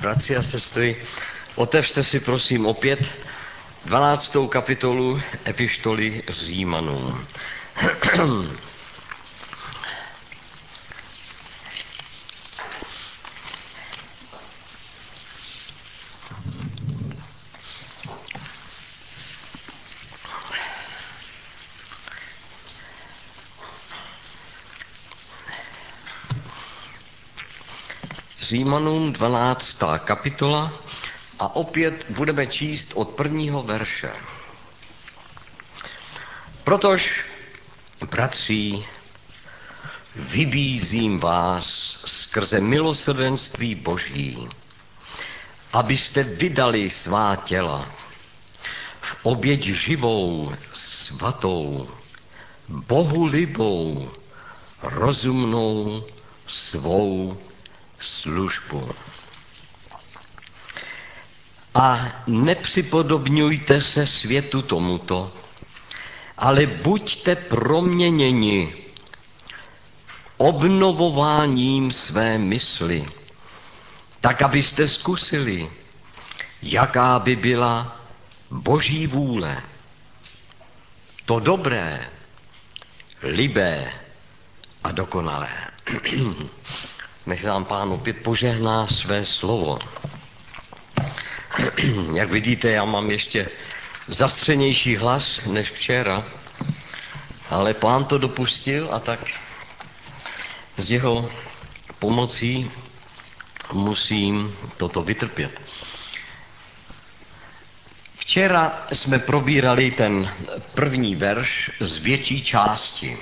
Bratři a sestry, otevřte si prosím opět 12. kapitolu epištoly Římanům. Římanům 12. kapitola a opět budeme číst od 1. verše. Protož, bratří, vybízím vás skrze milosrdenství Boží, abyste vydali svá těla v oběť živou, svatou, bohulibou, rozumnou svou službu. A nepřipodobňujte se světu tomuto, ale buďte proměněni obnovováním své mysli, tak abyste zkusili, jaká by byla Boží vůle, to dobré, libé a dokonalé. Nech nám Pán opět požehná své slovo. Jak vidíte, já mám ještě zastřenější hlas než včera, ale Pán to dopustil a tak s jeho pomocí musím toto vytrpět. Včera jsme probírali ten první verš z větší části.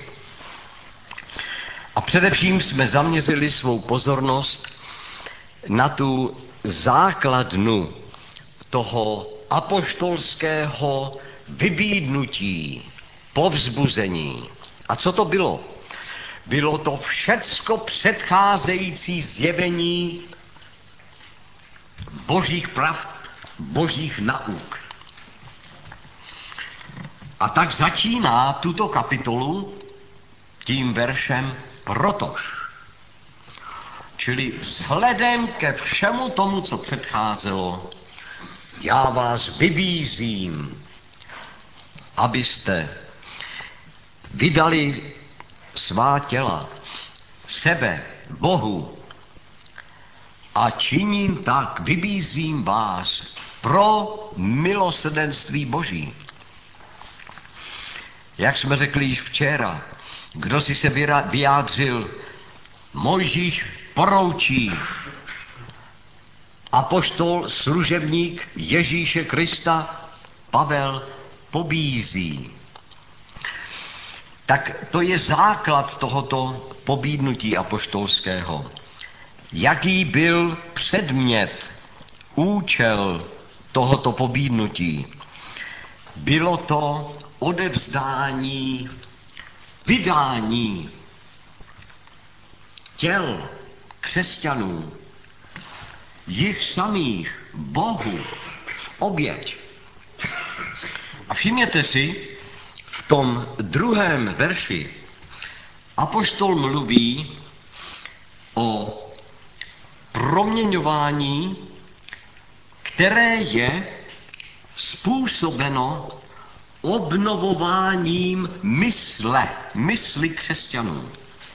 A především jsme zaměřili svou pozornost na tu základnu toho apoštolského vybídnutí, povzbuzení. A co to bylo? Bylo to všecko předcházející zjevení božích pravd, božích nauk. A tak začíná tuto kapitolu tím veršem protož. Čili vzhledem ke všemu tomu, co předcházelo, já vás vybízím, abyste vydali svá těla, sebe, Bohu, a činím tak, vybízím vás pro milosrdenství Boží. Jak jsme řekli již včera, kdo si se vyjádřil, Mojžíš poroučí, apoštol, služebník Ježíše Krista, Pavel pobízí. Tak to je základ tohoto pobídnutí apoštolského. Jaký byl předmět, účel tohoto pobídnutí? Bylo to odevzdání, vydání těl křesťanů, jich samých Bohu v oběť. A všimněte si, v tom druhém verši apoštol mluví o proměňování, které je způsobeno obnovováním mysli křesťanů.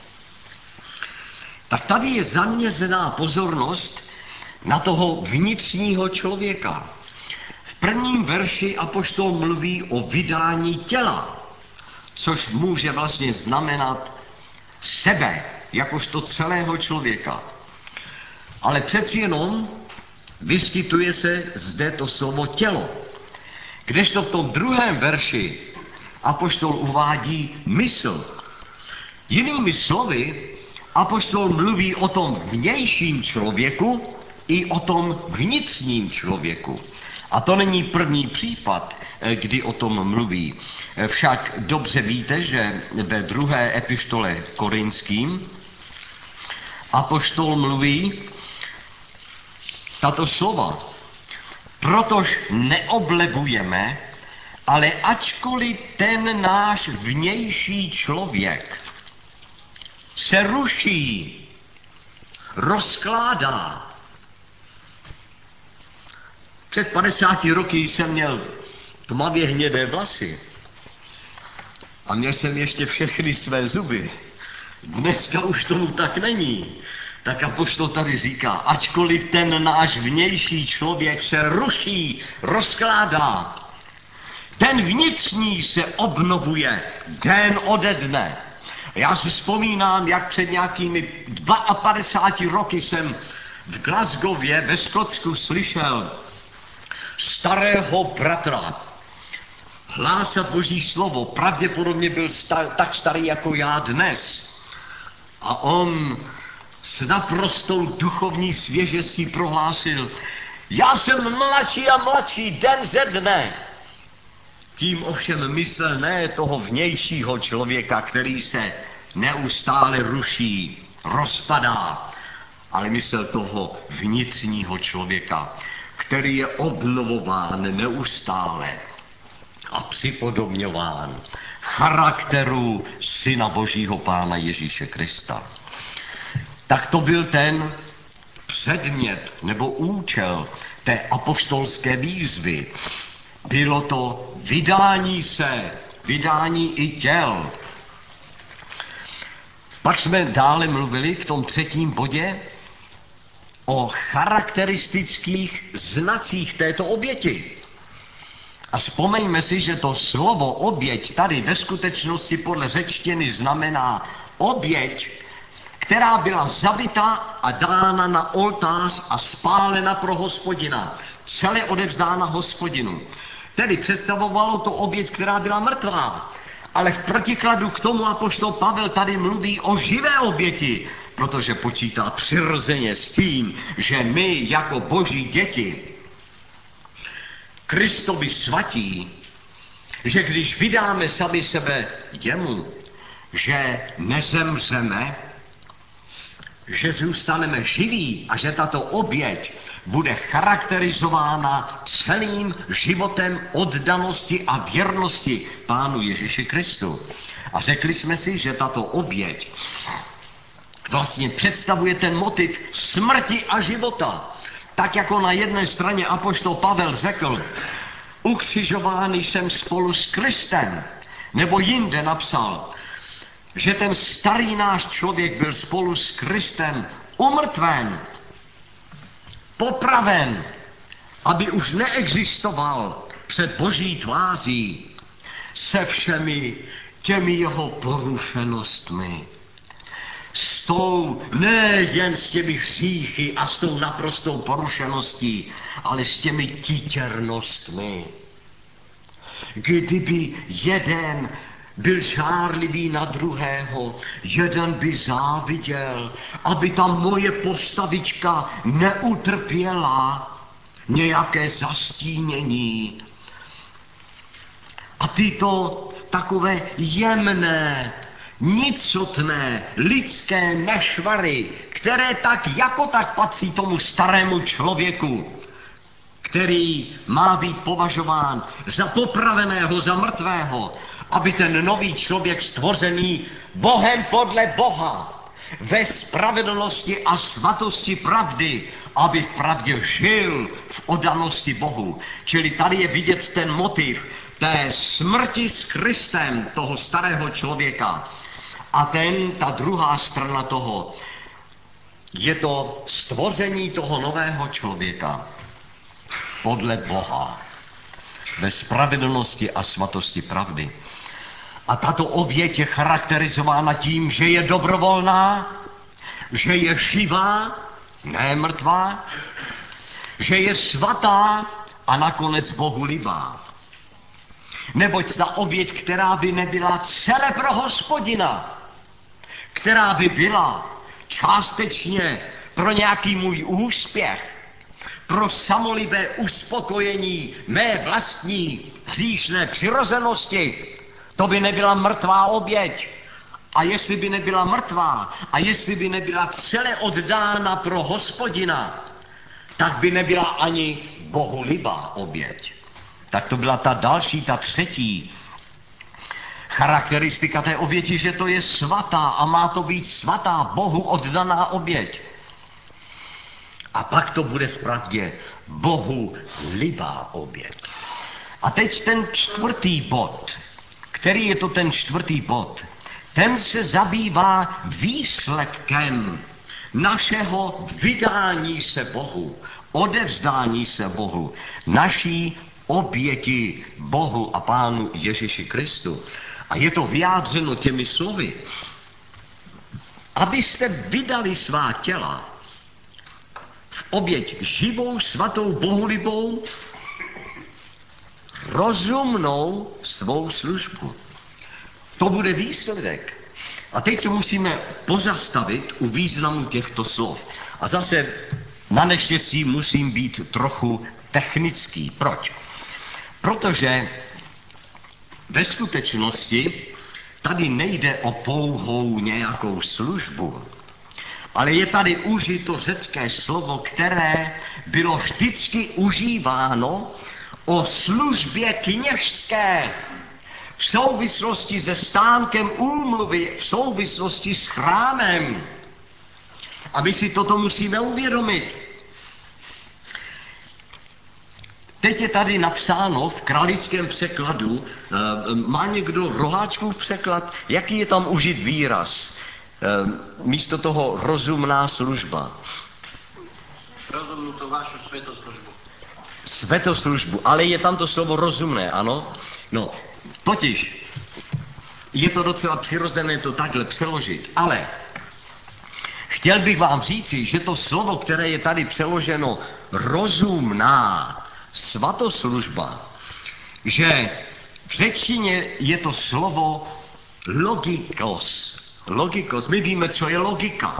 Tak tady je zaměřená pozornost na toho vnitřního člověka. V prvním verši apoštol mluví o vydání těla, což může vlastně znamenat sebe, jakožto celého člověka. Ale přeci jenom vyskytuje se zde to slovo tělo. Kdežto v tom druhém verši apoštol uvádí mysl. Jinými slovy, apoštol mluví o tom vnějším člověku i o tom vnitřním člověku. A to není první případ, kdy o tom mluví. Však dobře víte, že ve druhé epištole Korinským apoštol mluví tato slova. Protož neoblevujeme, ale ačkoliv ten náš vnější člověk se ruší, rozkládá, Před 50 roky jsem měl tmavě hnědé vlasy a měl jsem ještě všechny své zuby. Dneska už tomu tak není. Tak apoštol tady říká, ačkoliv ten náš vnější člověk se ruší, rozkládá, ten vnitřní se obnovuje den ode dne. Já si vzpomínám, jak před nějakými 52 roky jsem v Glasgowě ve Skotsku slyšel starého bratra hlásat Boží slovo. Pravděpodobně byl tak starý jako já dnes. A on s naprostou duchovní svěžestí prohlásil, já jsem mladší a mladší den ze dne. Tím ovšem myslel ne toho vnějšího člověka, který se neustále ruší, rozpadá, ale myslel toho vnitřního člověka, který je obnovován neustále a připodobňován charakteru Syna Božího Pána Ježíše Krista. Tak to byl ten předmět nebo účel té apoštolské výzvy. Bylo to vydání se, vydání i těl. Pak jsme dále mluvili v tom 3. bodě o charakteristických znacích této oběti. A vzpomeňme si, že to slovo oběť tady ve skutečnosti podle řečtiny znamená oběť, která byla zabita a dána na oltář a spálena pro Hospodina, celé odevzdána Hospodinu. Tedy představovalo to oběť, která byla mrtvá. Ale v protikladu k tomu apoštol Pavel tady mluví o živé oběti, protože počítá přirozeně s tím, že my jako Boží děti, Kristovi svatí, že když vydáme sami sebe jemu, že nezemřeme, že zůstaneme živí a že tato oběť bude charakterizována celým životem oddanosti a věrnosti Pánu Ježíši Kristu. A řekli jsme si, že tato oběť vlastně představuje ten motiv smrti a života. Tak jako na jedné straně apoštol Pavel řekl, ukřižovaný jsem spolu s Kristem, nebo jinde napsal, že ten starý náš člověk byl spolu s Kristem umrtven, popraven, aby už neexistoval před Boží tváří se všemi těmi jeho porušenostmi. Nejen s těmi hříchy a s tou naprostou porušeností, ale s těmi títěrnostmi. Kdyby jeden byl žárlivý na druhého, jeden by záviděl, aby ta moje postavička neutrpěla nějaké zastínění. A tyto takové jemné, nicotné, lidské nešvary, které tak jako tak patří tomu starému člověku, který má být považován za popraveného, za mrtvého, aby ten nový člověk stvořený Bohem podle Boha, ve spravedlnosti a svatosti pravdy, aby v pravdě žil v oddanosti Bohu. Čili tady je vidět ten motiv té smrti s Kristem, toho starého člověka. A ta druhá strana toho, je to stvoření toho nového člověka podle Boha, ve spravedlnosti a svatosti pravdy. A tato oběť je charakterizována tím, že je dobrovolná, že je živá, ne mrtvá, že je svatá a nakonec bohulibá. Neboť ta oběť, která by nebyla celé pro Hospodina, která by byla částečně pro nějaký můj úspěch, pro samolibé uspokojení mé vlastní hříšné přirozenosti, to by nebyla mrtvá oběť. A jestli by nebyla mrtvá, a jestli by nebyla celé oddána pro Hospodina, tak by nebyla ani bohulibá oběť. Tak to byla ta další, ta třetí charakteristika té oběti, že to je svatá a má to být svatá, Bohu oddaná oběť. A pak to bude vpravdě Bohu líbá oběť. A teď ten čtvrtý bod. Který je to ten čtvrtý bod? Ten se zabývá výsledkem našeho vydání se Bohu, odevzdání se Bohu, naší oběti Bohu a Pánu Ježíši Kristu. A je to vyjádřeno těmi slovy. Abyste vydali svá těla v oběť živou, svatou, bohulibou, rozumnou svou službu. To bude výsledek. A teď se musíme pozastavit u významu těchto slov. A zase na neštěstí musím být trochu technický. Proč? Protože ve skutečnosti tady nejde o pouhou nějakou službu, ale je tady užito řecké slovo, které bylo vždycky užíváno o službě kněžské v souvislosti se stánkem úmluvy, v souvislosti s chrámem. A my si toto musíme uvědomit. Teď je tady napsáno v kralickém překladu, má někdo Roháčkův překlad, jaký je tam užit výraz? Místo toho rozumná služba. Rozumnú to vašu svetoslužbu. Svetoslužbu, ale je tam to slovo rozumné, ano? No, totiž je to docela přirozené to takhle přeložit, ale chtěl bych vám říci, že to slovo, které je tady přeloženo rozumná svatoslužba, že v řečtině je to slovo logikos. Logikos, my víme, co je logika.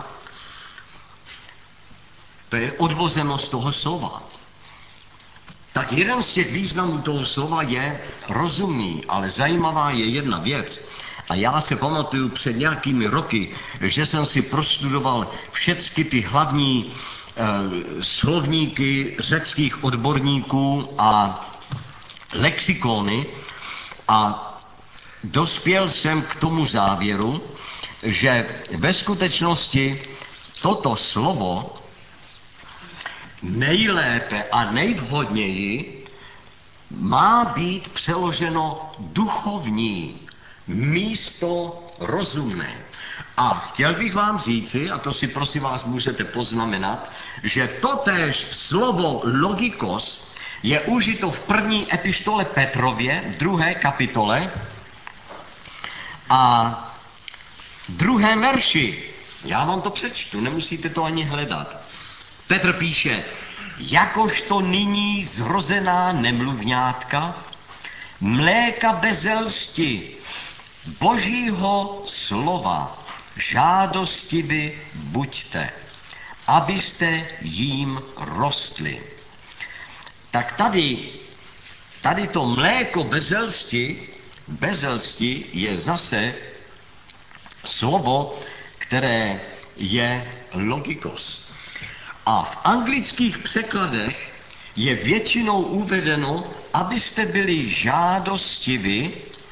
To je odvozeno z toho slova. Tak jeden z těch významů toho slova je rozumný, ale zajímavá je jedna věc. A já se pamatuju před nějakými roky, že jsem si prostudoval všechny ty hlavní slovníky řeckých odborníků a lexikony a dospěl jsem k tomu závěru, že ve skutečnosti toto slovo nejlépe a nejvhodněji má být přeloženo duchovní místo rozumné. A chtěl bych vám říci, a to si prosím vás můžete poznamenat, že totéž slovo logikos je užito v první epištole Petrově, v 2. kapitole a 2. verši. Já vám to přečtu, nemusíte to ani hledat. Petr píše, jakožto nyní zrozená nemluvňátka, mléka bez zelsti, Božího slova, žádostivi buďte, abyste jím rostli. Tak tady to mléko bez zelsti je zase slovo, které je logikos. A v anglických překladech je většinou uvedeno, abyste byli žádostivi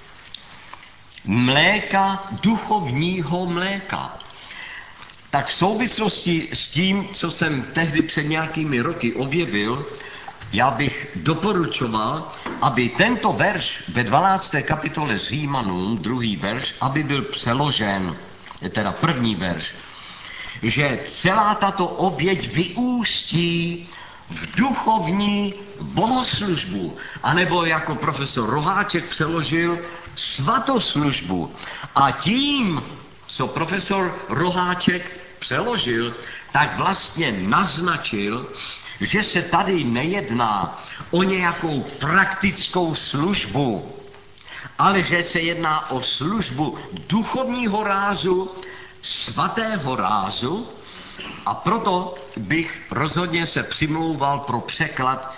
mléka, duchovního mléka. Tak v souvislosti s tím, co jsem tehdy před nějakými roky objevil, já bych doporučoval, aby tento verš ve 12. kapitole Římanům, 2. verš, aby byl přeložen, je teda 1. verš, že celá tato oběť vyústí v duchovní bohoslužbu, anebo jako profesor Roháček přeložil svatoslužbu. A tím, co profesor Roháček přeložil, tak vlastně naznačil, že se tady nejedná o nějakou praktickou službu, ale že se jedná o službu duchovního rázu, svatého rázu, a proto bych rozhodně se přimlouval pro překlad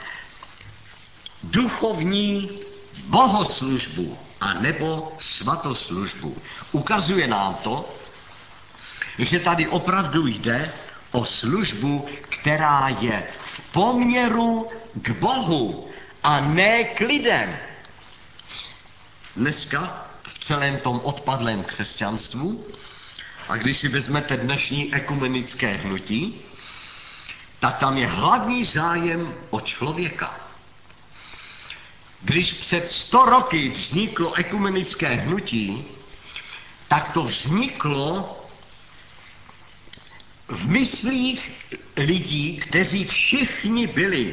duchovní bohoslužbu a nebo svatoslužbu. Ukazuje nám to, že tady opravdu jde o službu, která je v poměru k Bohu a ne k lidem. Dneska v celém tom odpadlém křesťanstvu, a když si vezmete dnešní ekumenické hnutí, tak tam je hlavní zájem o člověka. Když před 100 roky vzniklo ekumenické hnutí, tak to vzniklo v myslích lidí, kteří všichni byli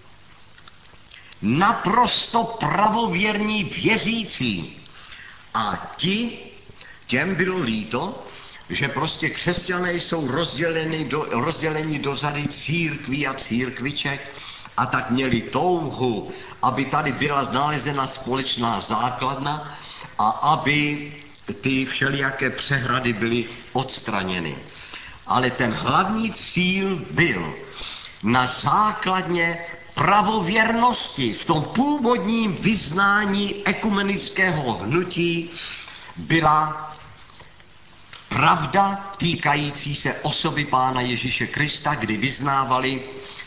naprosto pravověrní věřící. A těm bylo líto, že prostě křesťané jsou rozděleni do řady církví a církviček, a tak měli touhu, aby tady byla nalezena společná základna a aby ty všelijaké přehrady byly odstraněny. Ale ten hlavní cíl byl na základně pravověrnosti v tom původním vyznání ekumenického hnutí byla pravda týkající se osoby Pána Ježíše Krista, kdy vyznávali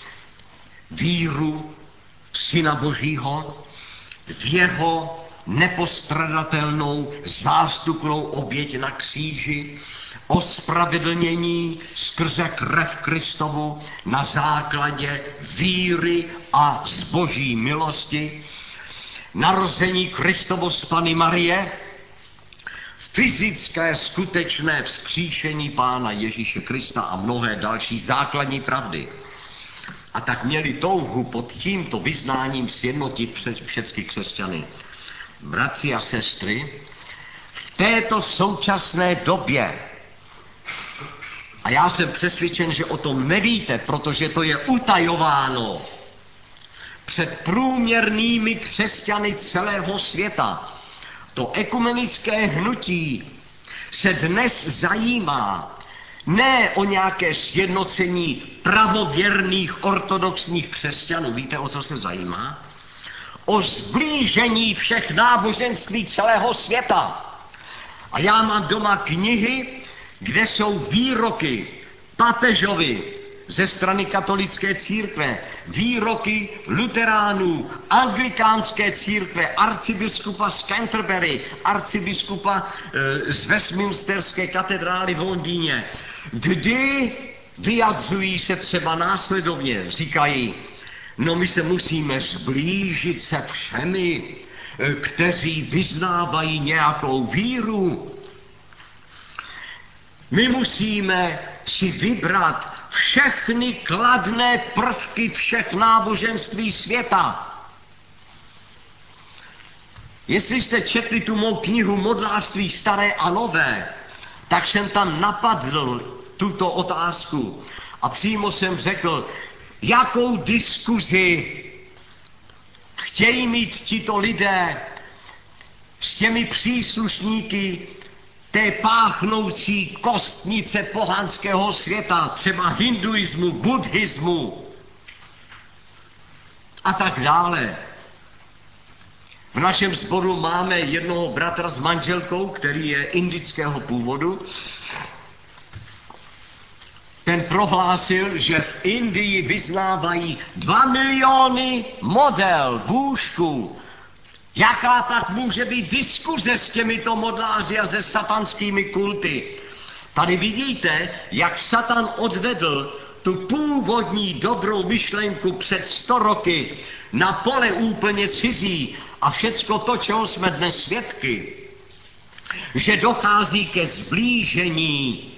víru v Syna Božího, v jeho nepostradatelnou zástupnou oběť na kříži, ospravedlnění skrze krev Kristovu na základě víry a z Boží milosti, narození Kristovo z Panny Marie, fyzické skutečné vzkříšení Pána Ježíše Krista a mnohé další základní pravdy. A tak měli touhu pod tímto vyznáním sjednotit všechny křesťany. Bratři a sestry, v této současné době, a já jsem přesvědčen, že o tom nevíte, protože to je utajováno před průměrnými křesťany celého světa, to ekumenické hnutí se dnes zajímá ne o nějaké sjednocení pravověrných ortodoxních křesťanů. Víte, o co se zajímá? O zblížení všech náboženství celého světa. A já mám doma knihy, kde jsou výroky papežovi ze strany katolické církve, výroky luteránů, anglikánské církve, arcibiskupa z Canterbury, arcibiskupa z Westminsterské katedrály v Londýně, kdy vyjadřují se třeba následovně, říkají, no my se musíme zblížit se všemi, kteří vyznávají nějakou víru. My musíme si vybrat všechny kladné prvky všech náboženství světa. Jestli jste četli tu mou knihu Modlářství staré a nové, tak jsem tam napadl tuto otázku a přímo jsem řekl, jakou diskuzi chtějí mít tito lidé s těmi příslušníky té páchnoucí kostnice pohanského světa, třeba hinduismu, buddhismu a tak dále. V našem sboru máme jednoho bratra s manželkou, který je indického původu. Ten prohlásil, že v Indii vyznávají 2 miliony model bůžků. Jaká pak může být diskuze s těmito modláři a se satanskými kulty? Tady vidíte, jak Satan odvedl tu původní dobrou myšlenku před 100 roky na pole úplně cizí a všecko to, čeho jsme dnes svědky, že dochází ke zblížení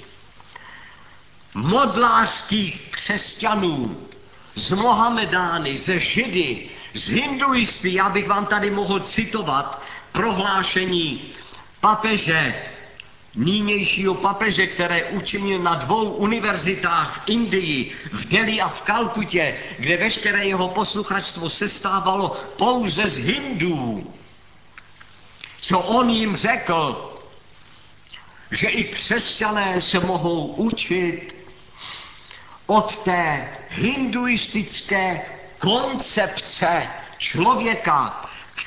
modlářských křesťanů s Mohamedány, se Židy, z hinduisty. Já bych vám tady mohl citovat prohlášení papeže, nynějšího papeže, které učinil na 2 univerzitách v Indii, v Delhi a v Kalkutě, kde veškeré jeho posluchačstvo sestávalo pouze z Hindů. Co on jim řekl, že i křesťané se mohou učit od té hinduistické koncepce člověka,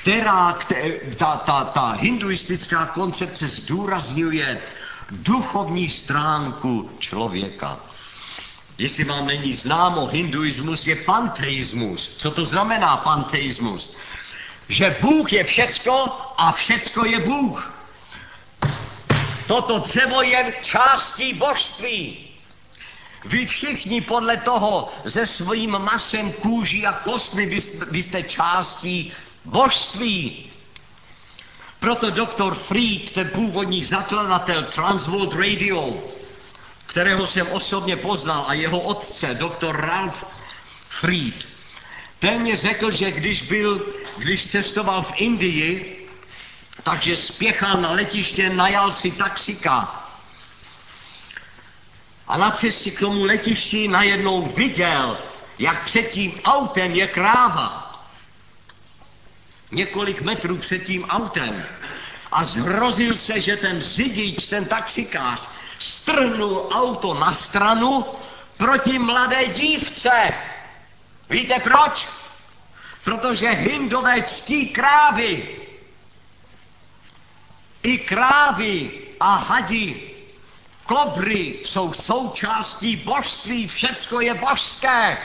ta hinduistická koncepce zdůrazňuje duchovní stránku člověka. Jestli vám není známo, hinduismus je panteismus. Co to znamená panteismus? Že Bůh je všecko a všecko je Bůh. Toto dřevo je částí božství. Vy všichni podle toho se svým masem, kůží a kostmi, vy jste částí božství. Proto doktor Fried, ten původní zakladatel Transworld Radio, kterého jsem osobně poznal, a jeho otce, doktor Ralph Fried, ten mě řekl, že když cestoval v Indii, takže spěchal na letiště, najal si taxika. A na cestě k tomu letišti najednou viděl, jak před tím autem je kráva. Několik metrů před tím autem. A zhrozil se, že ten řidič, ten taxikář, strhnul auto na stranu proti mladé dívce. Víte proč? Protože Hindové ctí krávy. I krávy a hadi, kobry jsou součástí božství, všecko je božské.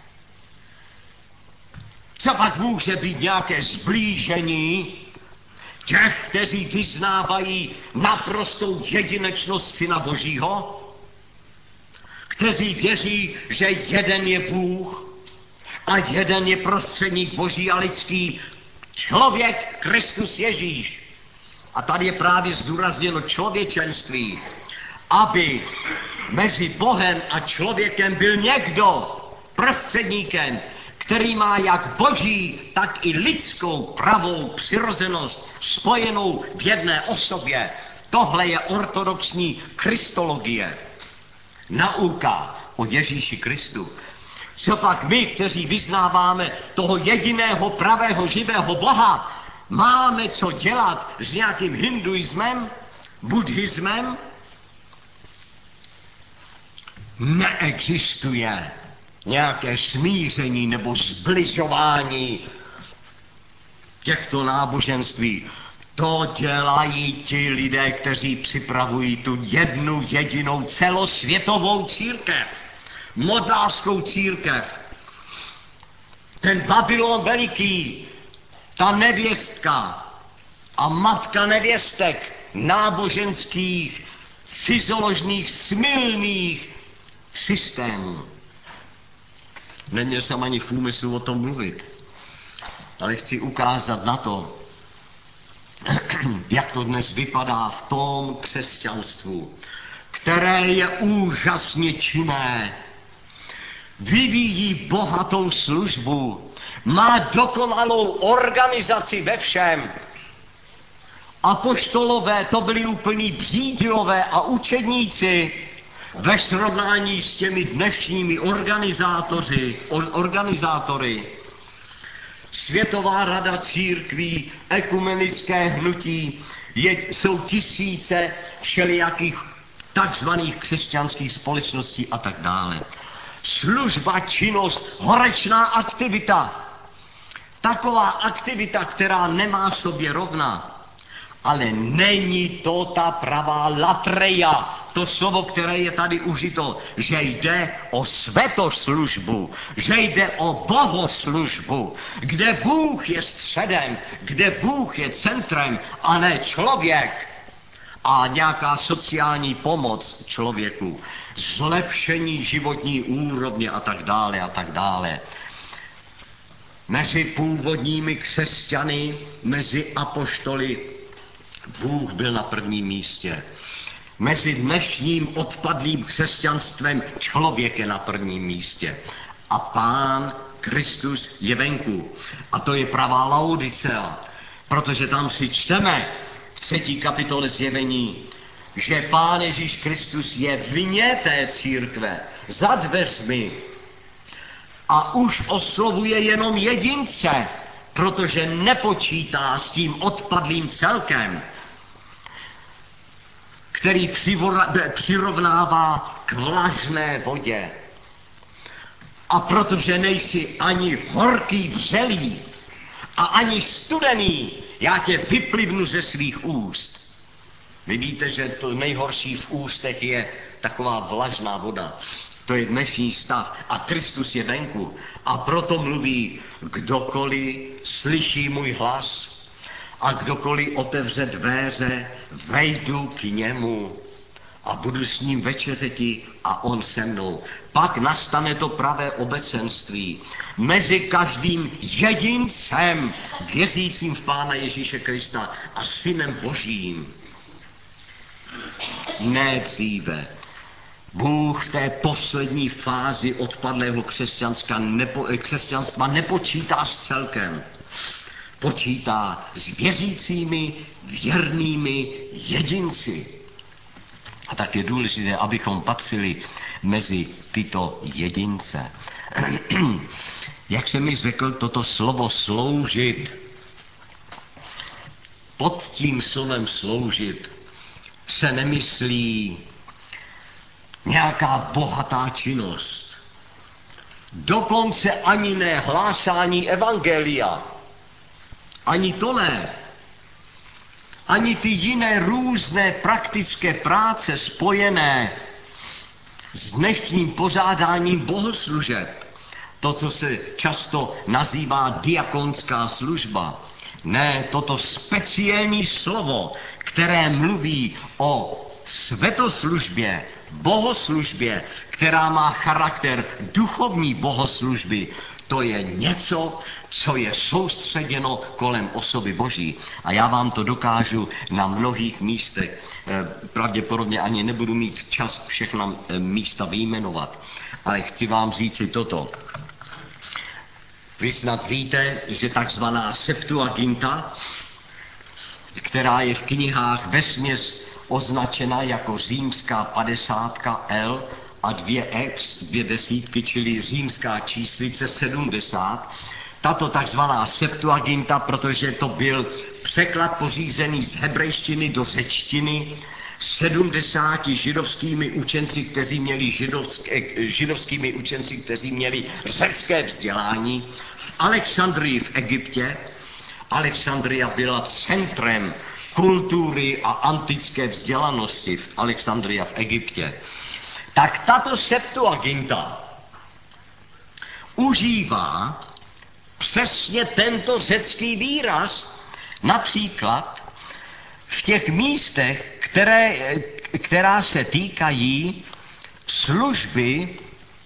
Co pak může být nějaké zblížení těch, kteří vyznávají naprostou jedinečnost Syna Božího? Kteří věří, že jeden je Bůh a jeden je prostředník Boží a lidský člověk, Kristus Ježíš. A tady je právě zdůrazněno člověčenství, aby mezi Bohem a člověkem byl někdo prostředníkem, který má jak boží, tak i lidskou pravou přirozenost spojenou v jedné osobě. Tohle je ortodoxní kristologie. Nauka o Ježíši Kristu. Co pak my, kteří vyznáváme toho jediného pravého živého Boha, máme co dělat s nějakým hinduismem, buddhismem? Neexistuje nějaké smíření nebo zbližování těchto náboženství. To dělají ti lidé, kteří připravují tu jednu jedinou celosvětovou církev, modlářskou církev. Ten Babylon veliký, ta nevěstka a matka nevěstek náboženských, cizoložných, smylných systémů. Neměl jsem ani v úmyslu o tom mluvit, ale chci ukázat na to, jak to dnes vypadá v tom křesťanstvu, které je úžasně činné, vyvíjí bohatou službu, má dokonalou organizaci ve všem. Apoštolové to byli úplní břídilové a učedníci ve srovnání s těmi dnešními organizátory. Světová rada církví, ekumenické hnutí, jsou tisíce všelijakých takzvaných křesťanských společností a tak dále. Služba, činnost, horečná aktivita. Taková aktivita, která nemá sobě rovna. Ale není to ta pravá latreia, to slovo, které je tady užito, že jde o světoslužbu, že jde o bohoslužbu, kde Bůh je středem, kde Bůh je centrem a ne člověk. A nějaká sociální pomoc člověku, zlepšení životní úrovně a tak dále a tak dále. Mezi původními křesťany, mezi apoštoly, Bůh byl na prvním místě. Mezi dnešním odpadlým křesťanstvem člověk je na prvním místě. A Pán Kristus je venku. A to je pravá Laodicea, protože tam si čteme v 3. kapitole Zjevení, že Pán Ježíš Kristus je vně té církve, za dveřmi. A už oslovuje jenom jedince, protože nepočítá s tím odpadlým celkem, který přirovnává k vlažné vodě. A protože nejsi ani horký vřelý a ani studený, já tě vyplivnu ze svých úst. Vy víte, že to nejhorší v ústech je taková vlažná voda. To je dnešní stav. A Kristus je venku. A proto mluví, kdokoliv slyší můj hlas a kdokoliv otevře dveře, vejdu k němu a budu s ním večeřeti a on se mnou. Pak nastane to pravé obecenství mezi každým jedincem věřícím v Pána Ježíše Krista a Synem Božím. Ne dříve. Bůh v té poslední fázi odpadlého křesťanstva nepočítá s celkem. Počítá s věřícími, věrnými jedinci. A tak je důležité, abychom patřili mezi tyto jedince. Jak jsem mi řekl, toto slovo sloužit, pod tím slovem sloužit se nemyslí nějaká bohatá činnost. Dokonce ani ne hlásání evangelia. Ani to ne. Ani ty jiné různé praktické práce spojené s dnešním pořádáním bohoslužeb. To, co se často nazývá diakonská služba. Ne, toto speciální slovo, které mluví o svetoslužbě, bohoslužbě, která má charakter duchovní bohoslužby, to je něco, co je soustředěno kolem osoby Boží. A já vám to dokážu na mnohých místech. Pravděpodobně ani nebudu mít čas všechna místa vyjmenovat. Ale chci vám říci toto. Vy snad víte, že takzvaná Septuaginta, která je v knihách vesměs označena jako římská 50 L a 2x, 2 desítky, čili římská číslice 70. Tato takzvaná Septuaginta, protože to byl překlad pořízený z hebrejštiny do řečtiny 70 židovskými učenci, kteří měli řecké vzdělání v Alexandrii v Egyptě. Alexandria byla centrem kultury a antické vzdělanosti v Alexandria v Egyptě. Tak tato Septuaginta užívá přesně tento řecký výraz, například v těch místech, která se týkají služby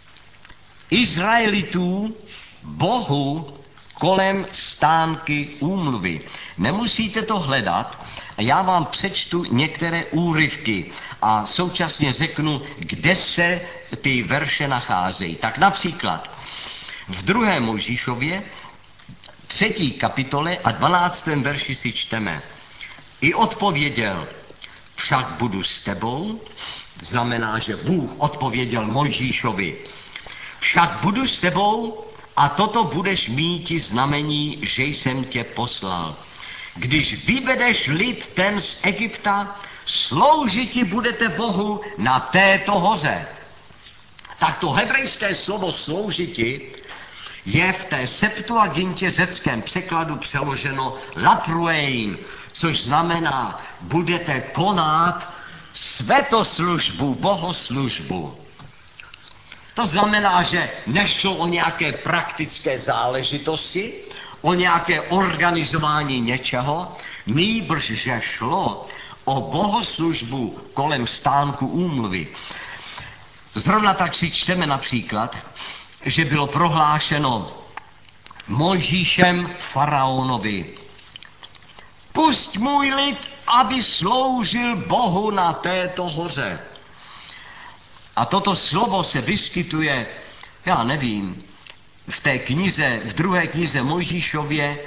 Izraelitů Bohu kolem stánky úmluvy. Nemusíte to hledat, já vám přečtu některé úryvky a současně řeknu, kde se ty verše nacházejí. Tak například v 2. Mojžíšově 3. kapitole a 12. verši si čteme. I odpověděl, však budu s tebou, znamená, že Bůh odpověděl Mojžíšovi, však budu s tebou a toto budeš míti znamení, že jsem tě poslal. Když vyvedeš lid ten z Egypta, sloužiti budete Bohu na této hoře. Tak to hebrejské slovo sloužiti je v té Septuagintě řeckém překladu přeloženo latruein, což znamená, budete konat svetoslužbu, bohoslužbu. To znamená, že nešlo o nějaké praktické záležitosti, o nějaké organizování něčeho, nýbrž že šlo o bohoslužbu kolem stánku úmluvy. Zrovna tak si čteme například, že bylo prohlášeno Mojžíšem faraonovi. Pusť můj lid, aby sloužil Bohu na této hoře. A toto slovo se vyskytuje, já nevím, v té knize, v 2. knize Mojžíšově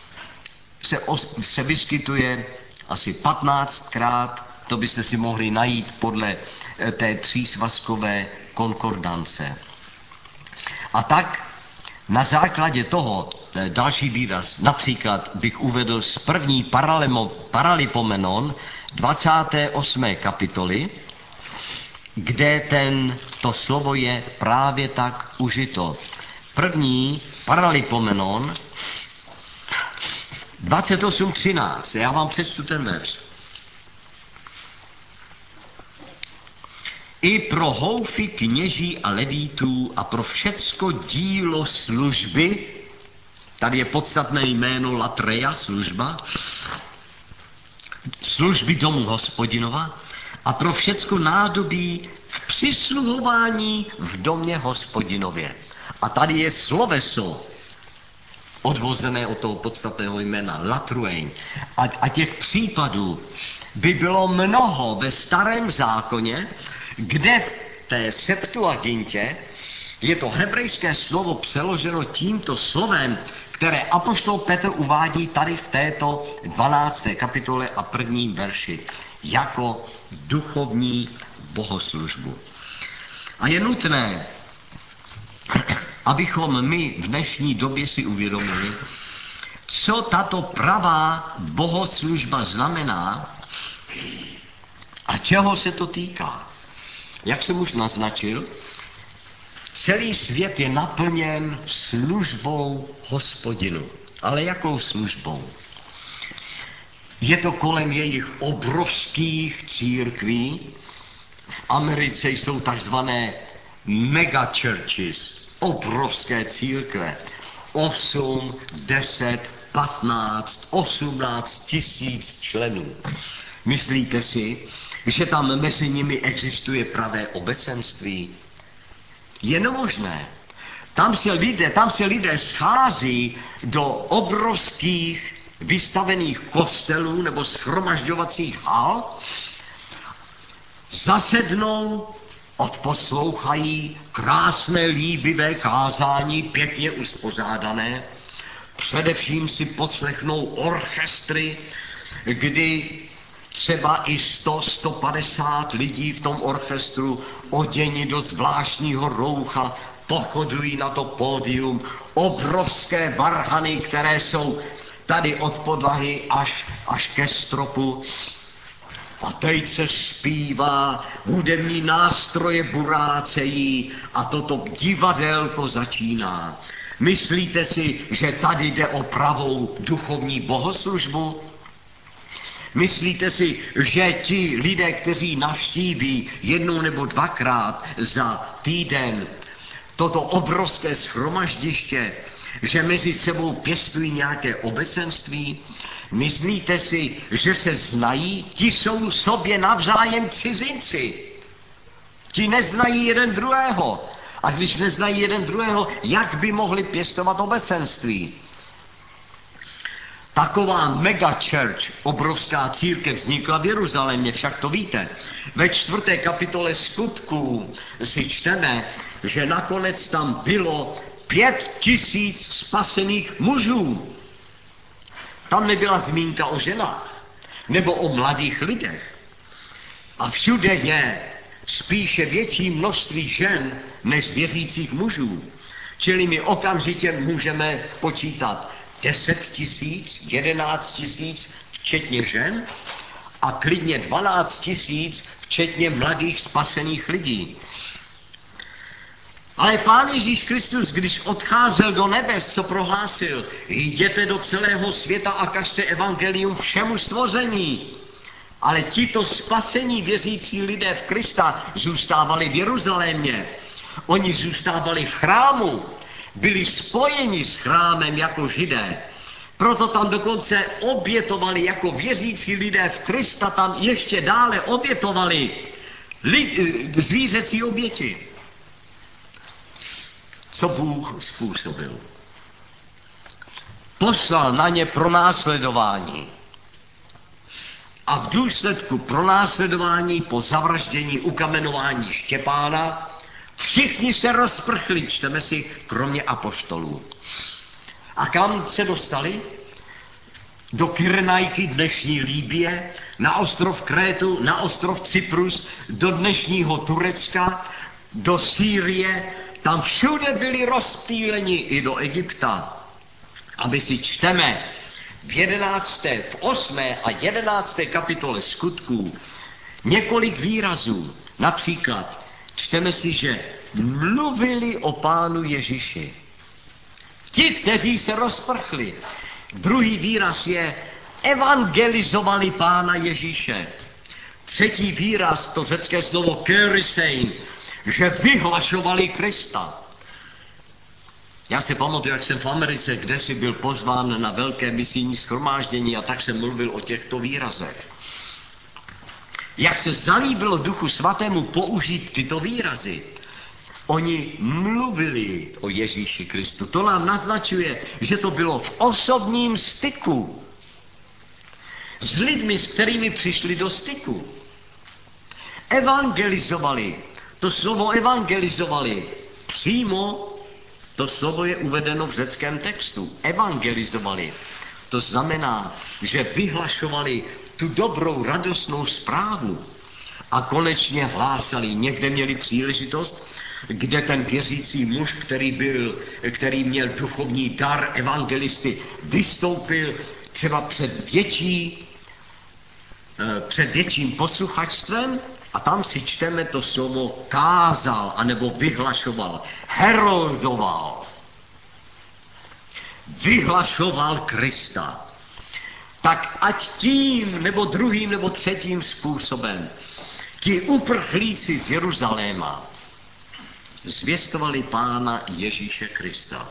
se vyskytuje asi 15krát, to byste si mohli najít podle té 3svazkové konkordance. A tak na základě toho, další výraz, například bych uvedl z 1. Paralipomenon 28. kapitoly, kde to slovo je právě tak užito. 1. Paralipomenon 28.13. Já vám přečtu ten verš. I pro houfy kněží a levítů a pro všecko dílo služby, tady je podstatné jméno latreja, služba, služby domu Hospodinova, a pro všecko nádobí k přisluhování v domě Hospodinově. A tady je sloveso, odvozené od toho podstatného jména, latruein. A těch případů by bylo mnoho ve Starém zákoně, kde v té Septuagintě je to hebrejské slovo přeloženo tímto slovem, které apoštol Petr uvádí tady v této 12. kapitole a 1. verši, jako duchovní bohoslužbu. A je nutné, abychom my v dnešní době si uvědomili, co tato pravá bohoslužba znamená a čeho se to týká. Jak jsem už naznačil, celý svět je naplněn službou Hospodinu. Ale jakou službou? Je to kolem jejich obrovských církví. V Americe jsou takzvané megachurches, obrovské církve. 8, 10, 15, 18 tisíc členů. Myslíte si, že tam mezi nimi existuje pravé obecenství? Je nemožné. Tam se lidé schází do obrovských vystavených kostelů nebo shromažďovacích hal, zasednou, odposlouchají krásné líbivé kázání, pěkně uspořádané, především si poslechnou orchestry, kdy třeba i 100-150 lidí v tom orchestru oděni do zvláštního roucha pochodují na to pódium, obrovské varhany, které jsou tady od podlahy až ke stropu. A teď se zpívá, hudební nástroje burácejí a toto divadelko začíná. Myslíte si, že tady jde o pravou duchovní bohoslužbu? Myslíte si, že ti lidé, kteří navštíví jednou nebo dvakrát za týden toto obrovské shromaždiště, že mezi sebou pěstují nějaké obecenství? Myslíte si, že se znají? Ti jsou sobě navzájem cizinci. Ti neznají jeden druhého. A když neznají jeden druhého, jak by mohli pěstovat obecenství? Taková megachurch, obrovská církev, vznikla v Jeruzalémě, však to víte. Ve 4. kapitole Skutků si čteme, že nakonec tam bylo 5 000 spasených mužů. Tam nebyla zmínka o ženách, nebo o mladých lidech. A všude je spíše větší množství žen než věřících mužů. Čili my okamžitě můžeme počítat 10 000, 11 000, včetně žen, a klidně 12 000, včetně mladých spasených lidí. Ale Pán Ježíš Kristus, když odcházel do nebes, co prohlásil? Jděte do celého světa a kažte evangelium všemu stvoření. Ale tito spasení věřící lidé v Krista zůstávali v Jeruzalémě. Oni zůstávali v chrámu, byli spojeni s chrámem jako Židé. Proto tam dokonce obětovali jako věřící lidé v Krista, tam ještě dále obětovali zvířecí oběti. Co Bůh způsobil? Poslal na ně pronásledování. A v důsledku pronásledování po zavraždění, ukamenování Štěpána všichni se rozprchli, čteme si, kromě apoštolů. A kam se dostali? Do Kyrenajky, dnešní Líbie, na ostrov Krétu, na ostrov Cyprus, do dnešního Turecka, do Sýrie. Tam všude byli rozptýleni, i do Egypta. A my si čteme v 8. a 11. kapitole Skutků několik výrazů. Například čteme si, že mluvili o Pánu Ježíši. Ti, kteří se rozprchli. Druhý výraz je evangelizovali Pána Ježíše. Třetí výraz, to řecké slovo kerisein, že vyhlašovali Krista. Já si pamatuju, jak jsem v Americe kdesi byl pozván na velké misijní shromáždění a tak jsem mluvil o těchto výrazech. jak se zalíbilo Duchu Svatému použít tyto výrazy. Oni mluvili o Ježíši Kristu. To nám naznačuje, že to bylo v osobním styku s lidmi, s kterými přišli do styku. Evangelizovali. To slovo evangelizovali přímo, to slovo je uvedeno v řeckém textu. Evangelizovali. To znamená, že vyhlašovali tu dobrou, radostnou zprávu a konečně hlásali. Někde měli příležitost, kde ten věřící muž, který měl duchovní dar evangelisty, vystoupil třeba před větším posluchačstvem a tam si čteme to slovo kázal, anebo vyhlašoval, heroldoval. Vyhlašoval Krista. Tak ať tím, nebo druhým, nebo třetím způsobem ti uprchlíci z Jeruzaléma zvěstovali Pána Ježíše Krista.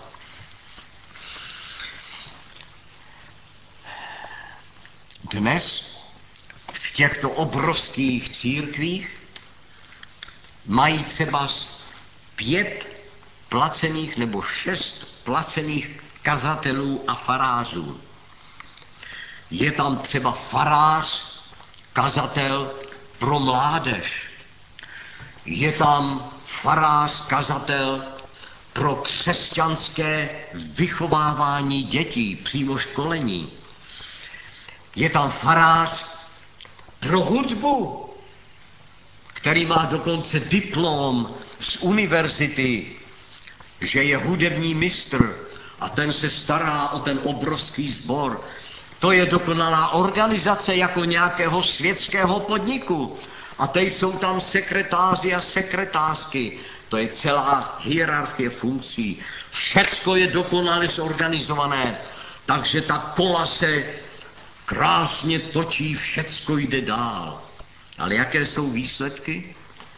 Dnes v těchto obrovských církvích mají třeba 5 placených nebo 6 placených kazatelů a farářů. Je tam třeba farář, kazatel pro mládež. Je tam farář, kazatel pro křesťanské vychovávání dětí, přímo školení. Je tam farář pro hudbu, který má dokonce diplom z univerzity, že je hudební mistr a ten se stará o ten obrovský sbor. To je dokonalá organizace jako nějakého světského podniku. A teď jsou tam sekretáři a sekretářky. To je celá hierarchie funkcí. Všecko je dokonale zorganizované. Takže ta kola se krásně točí, všecko jde dál. Ale jaké jsou výsledky?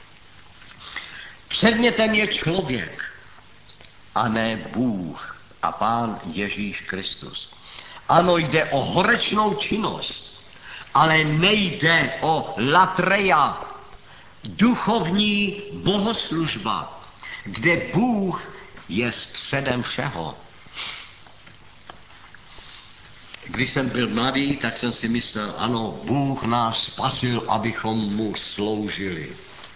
Předmětem je člověk, a ne Bůh a Pán Ježíš Kristus. Ano, jde o horečnou činnost, ale nejde o latreia, duchovní bohoslužba, kde Bůh je středem všeho. Když jsem byl mladý, tak jsem si myslel, ano, Bůh nás spasil, abychom mu sloužili.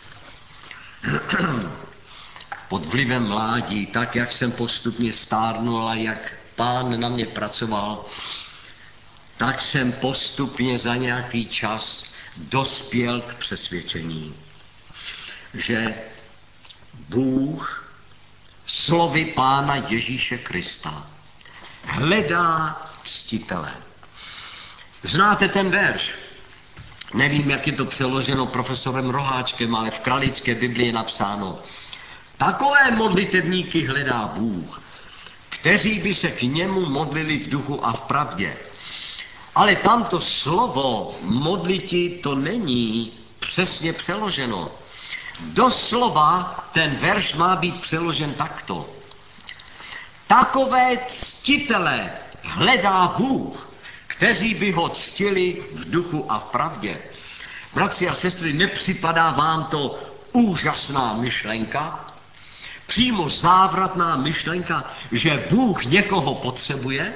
Pod vlivem mládí, tak jak jsem postupně stárnul a jak Pán na mě pracoval, tak jsem postupně za nějaký čas dospěl k přesvědčení, že Bůh slovy Pána Ježíše Krista hledá ctitele. Znáte ten verš? Nevím, jak je to přeloženo profesorem Roháčkem, ale v Kralické Biblii je napsáno: takové modlitevníky hledá Bůh, kteří by se k němu modlili v duchu a v pravdě. Ale tamto slovo modliti to není přesně přeloženo. Doslova ten verš má být přeložen takto. Takové ctitele hledá Bůh, kteří by ho ctili v duchu a v pravdě. Bratři a sestry, nepřipadá vám to úžasná myšlenka? Přímo závratná myšlenka, že Bůh někoho potřebuje?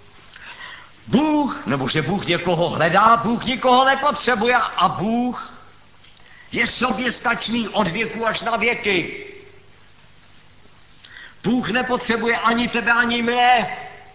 Nebo že Bůh někoho hledá, Bůh nikoho nepotřebuje a Bůh je soběstačný od věku až na věky. Bůh nepotřebuje ani tebe, ani mne.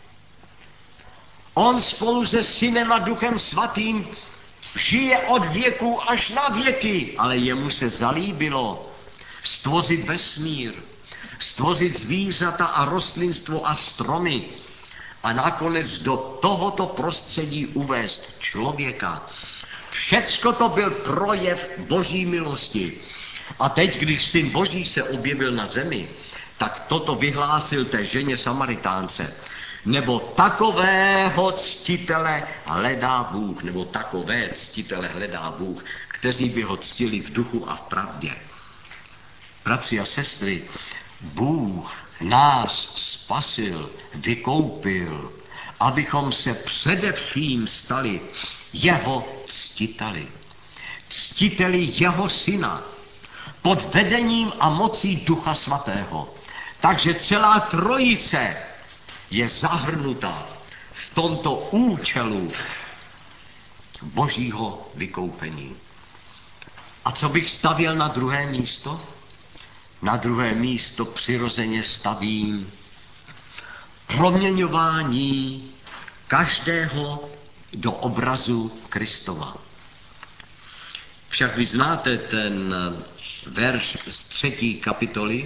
On spolu se Synem a Duchem Svatým žije od věku až na věky, ale jemu se zalíbilo stvořit vesmír, stvořit zvířata a rostlinstvo a stromy a nakonec do tohoto prostředí uvést člověka. Všecko to byl projev Boží milosti. A teď, když Syn Boží se objevil na zemi, tak toto vyhlásil té ženě Samaritánce. Nebo takového ctitele hledá Bůh, nebo takové ctitele hledá Bůh, kteří by ho ctili v duchu a v pravdě. Bratři a sestry, Bůh nás spasil, vykoupil, abychom se především stali jeho ctiteli. ctiteli jeho syna, pod vedením a mocí Ducha Svatého. Takže celá trojice je zahrnuta v tomto účelu božího vykoupení. A co bych stavěl na druhé místo? Na druhé místo přirozeně stavím proměňování každého do obrazu Kristova. Však vy znáte ten verš z 3. kapitoly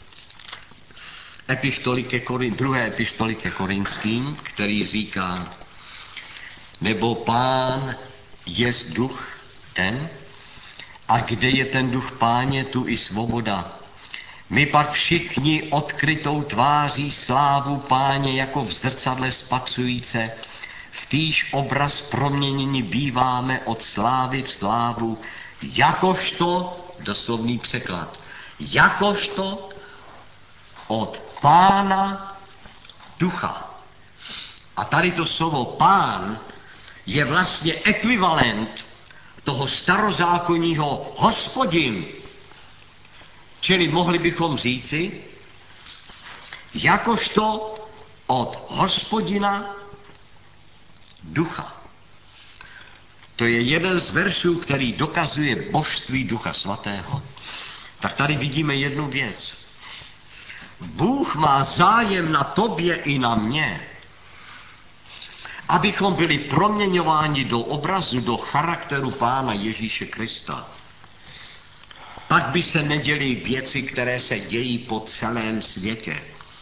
druhé epištoly ke Korinským, který říká: nebo Pán jest duch ten, a kde je ten duch Páně, tu i svoboda. My pak všichni odkrytou tváří slávu Páně jako v zrcadle spatřujíce, v týž obraz proměnění býváme od slávy v slávu, jakožto, doslovný překlad, jakožto od Pána ducha. A tady to slovo Pán je vlastně ekvivalent toho starozákonního Hospodin. Čili mohli bychom říci, jakožto od Hospodina ducha. To je jeden z veršů, který dokazuje božství Ducha Svatého. Tak tady vidíme jednu věc. Bůh má zájem na tobě i na mně, abychom byli proměňováni do obrazu, do charakteru Pána Ježíše Krista. Pak by se neděly věci, které se dějí po celém světě.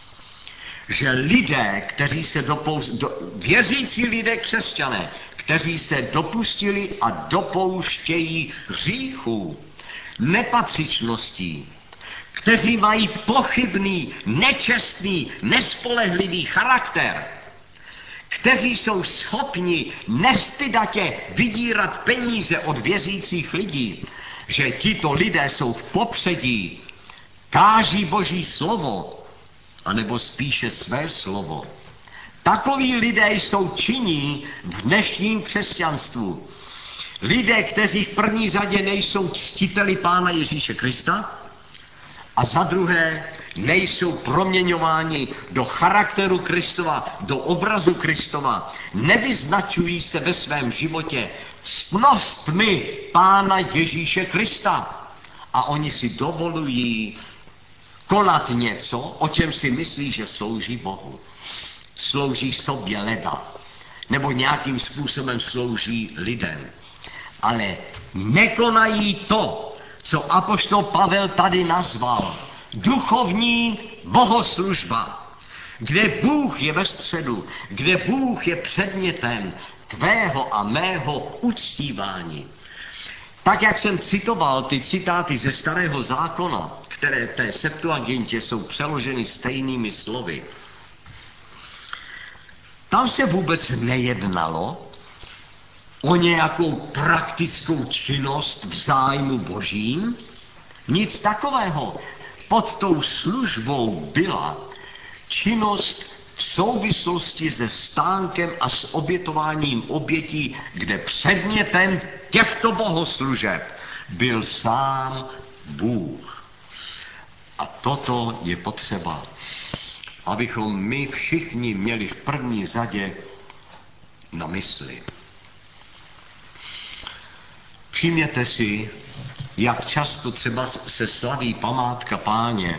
Že lidé, kteří se věřící lidé křesťané, kteří se dopustili a dopouštějí hříchů, nepatřičností, kteří mají pochybný, nečestný, nespolehlivý charakter, kteří jsou schopni nestydatě vydírat peníze od věřících lidí, že tito lidé jsou v popředí, káží Boží slovo, anebo spíše své slovo. Takoví lidé jsou činní v dnešním křesťanstvu. Lidé, kteří v první řadě nejsou ctiteli Pána Ježíše Krista a za druhé nejsou proměňováni do charakteru Kristova, do obrazu Kristova, nevyznačují se ve svém životě ctnostmi Pána Ježíše Krista. A oni si dovolují konat něco, o čem si myslí, že slouží Bohu. Slouží sobě leda, nebo nějakým způsobem slouží lidem. Ale nekonají to, co apoštol Pavel tady nazval duchovní bohoslužba, kde Bůh je ve středu, kde Bůh je předmětem tvého a mého uctívání. Tak, jak jsem citoval ty citáty ze Starého zákona, které v té Septuagintě jsou přeloženy stejnými slovy, tam se vůbec nejednalo o nějakou praktickou činnost v zájmu Božím, nic takového. Pod tou službou byla činnost v souvislosti se stánkem a s obětováním obětí, kde předmětem těchto bohoslužeb byl sám Bůh. A toto je potřeba, abychom my všichni měli v první řadě na mysli. Všimněte si, jak často třeba se slaví památka Páně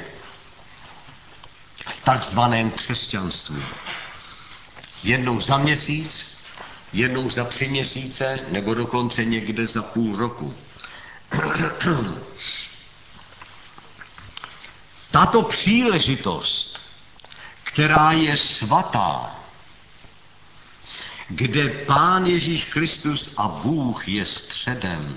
v takzvaném křesťanství. Jednou za měsíc, jednou za 3 měsíce, nebo dokonce někde za půl roku. Tato příležitost, která je svatá, kde Pán Ježíš Kristus a Bůh je středem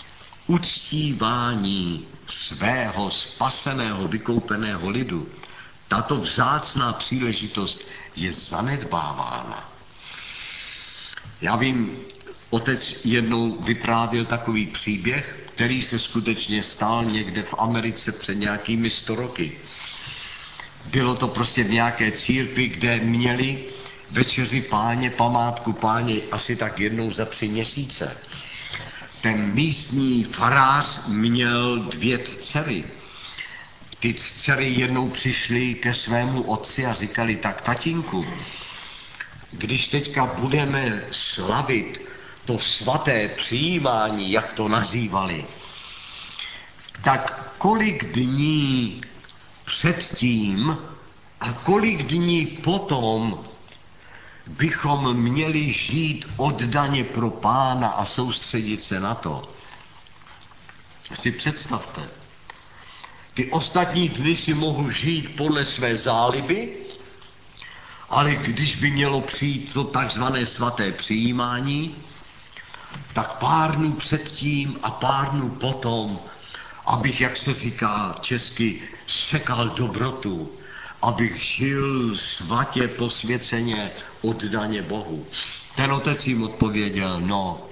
uctívání svého spaseného, vykoupeného lidu, tato vzácná příležitost je zanedbávána. Já vím, otec jednou vyprávěl takový příběh, který se skutečně stal někde v Americe před nějakými 100 roky. Bylo to prostě v nějaké církvi, kde měli večeři Páně, památku Páně asi tak jednou za 3 měsíce. ten místní farář měl 2 dcery. Ty dcery jednou přišly ke svému otci a říkali, tak tatínku, když teďka budeme slavit to svaté přijímání, jak to nazývali, tak kolik dní předtím a kolik dní potom bychom měli žít oddaně pro Pána a soustředit se na to. Si představte, ty ostatní dny si mohu žít podle své záliby, ale když by mělo přijít to takzvané svaté přijímání, tak pár dnů předtím a pár dnů potom, abych, jak se říká česky, sekal dobrotu, abych žil svatě posvěceně oddaně Bohu. Ten otec jim odpověděl, no,